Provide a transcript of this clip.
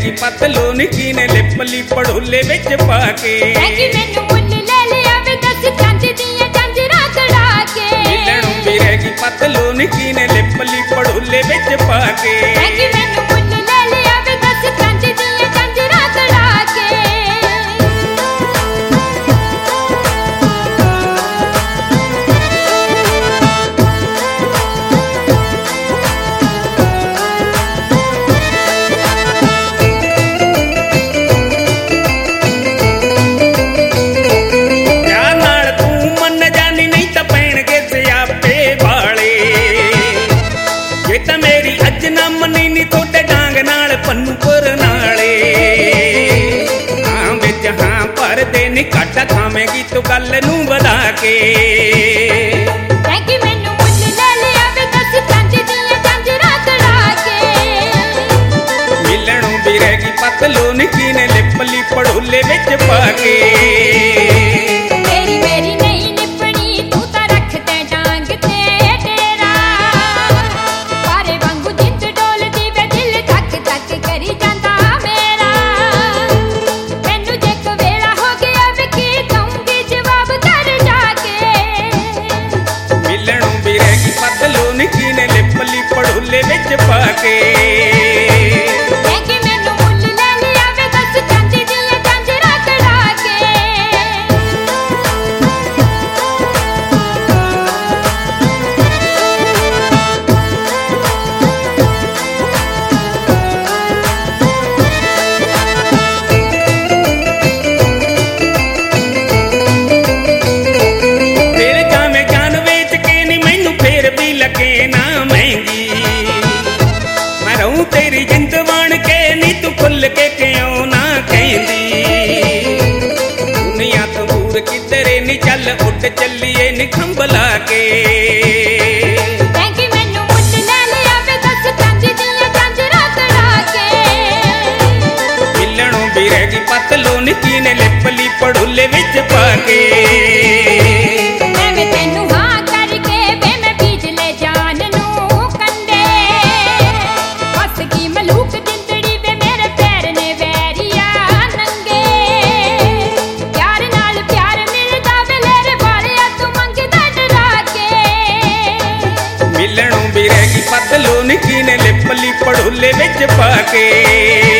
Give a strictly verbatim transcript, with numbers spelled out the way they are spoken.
ਰਹਿਗੀ ਪਤਲੋਨ ਕੀਨੇ ਲਿਪਲੀ ਪੜੋਲੇ ਵਿੱਚ ਪਾ ਕੇ ਮੈਨੂੰ ਮੁੱਲ ਲੈ ਲਿਆ ਵੇ ਦੱਸ ਚਾਂਦੀ ਦੀਆਂ ਝਾਂਜਰਾਂ ਕਢਾ ਕੇ ਮਿਲਣੋਂ ਵੀ ਰਹਿਗੀ ਪਤਲੋਨ ਕੀਨੇ ਲਿਪਲੀ ਪੜੋਲੇ ਵਿੱਚ ਪਾ ਕੇ ਮੈਨੂੰ ਮੁੱਲ ਲੈ ਲਿਆ ਵੇ ਦੱਸ ਚਾਂਦੀ ਦੀਆਂ ਝਾਂਜਰਾਂ ਕਢਾ ਕੇ ਪੰਨੂਪੁਰ ਨਾਲੇ ਹਾਂ ਵਿੱਚ ਹਾਂ ਭਰਦੇ ਨੀ ਘਾਟਾ ਖਾਵੇਂਗੀ ਤੂੰ ਗੱਲ ਨੂੰ ਵਧਾ ਕੇ ਕਿ ਮੈਨੂੰ ਮੁੱਲ ਲੈ ਲਿਆ ਵੇ ਦੱਸ ਚਾਂਦੀ ਦੀਆਂ ਝਾਂਜਰਾਂ ਕਢਾ ਕੇ ਮਿਲਣੋਂ ਵੀ ਰਹਿਗੀ ਪਤਲੋਨ ਕੀਨੇ ਲਿਪਲੀ ਪੜੋਲੇ ਵਿੱਚ ਪਾ ਕੇ ਮੇਰੀ ਮੇਰੀ ਨਹੀਂ ਨਿਪਣੀ ਤੂੰ ਤਾਂ ਰੱਖ ਤੇ ਡਾਂਗ ਤੇ ਡੇਰਾ ਪਾਰੇ ਵਾਂਗੂ ਜਿੰਦ ਡੋਲਦੀ ਵੇ ਦਿਲ ਧੱਕ ਧੱਕ ਕਰੀ ਜਾਂਦਾ ਮੇਰਾ ਮੈਨੂੰ ਜੇ ਕੋ ਵੇਲਾ ਹੋ ਗਿਆ ਵੇ ਕੀ ਦਊਂਗੀ ਜਵਾਬ ਕਰ ਜਾ ਕੇ ਮਿਲਣੋਂ ਵੀ ਰਹਿਗੀ ਪਤਲੋਨ ਕੀਨੇ ਲਿਪਲੀ ਪੜੋਲੇ ਵਿੱਚ ਪਾ ਕੇ तेरी जिंद बन के नी तू खुल के क्यों ना कहंदी दुनिया तो दूर किधरे नी चल उठ चलिए नी खंभला के मैनू मुੱਲ ਲੈ ਲਿਆ ਵੇ ਦੱਸ ਚਾਂਦੀ ਦੀਆਂ ਝਾਂਜਰਾਂ ਕਢਾ ਕੇ ਮਿਲਣੋਂ ਵੀ ਰਹਿਗੀ ਪਤਲੋਨ ਕੀਨੇ ਲਿਪਲੀ ਪੜੋਲੇ ਵਿੱਚ ਪਾ ਕੇ ਐਵੇਂ ਤੈਨੂੰ ਹਾਂ ਕਰਕੇ ਵੇ ਮੈਂ ਬੀਜ ਲੈ ਜਾਨ ਨੂੰ ਕੰਡੇ ਹੱਸ ਕੀ ਮਲੂਕ ਜਿੰਦੜੀ ਵੇ ਮੇਰੇ ਪੈਰ ਨੇ ਵੈਰੀਆ ਨੰਗੇ ਪਿਆਰ ਨਾਲ ਪਿਆਰ ਮਿਲਦਾ ਵੇ ਲੇਰੇ ਵਾਲਿਆ ਤੂੰ ਮੰਗਦਾ ਡਰਾ ਕੇ ਮਿਲਣੋਂ ਵੀ ਰਹਿਗੀ ਪਤਲੋਨ ਕੀਨੇ ਲਿਪਲੀ ਪੜੋਲੇ ਵਿੱਚ ਪਾ ਕੇ